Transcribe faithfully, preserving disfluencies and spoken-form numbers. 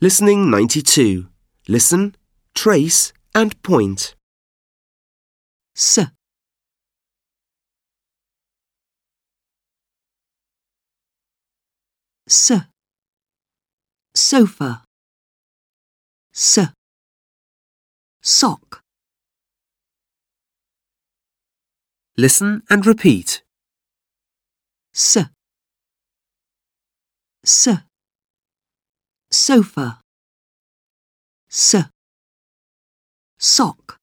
Listening ninety-two. Listen, trace and point. S, S, sofa. S, sock. Listen and repeat. S, S, sofa. S, sock.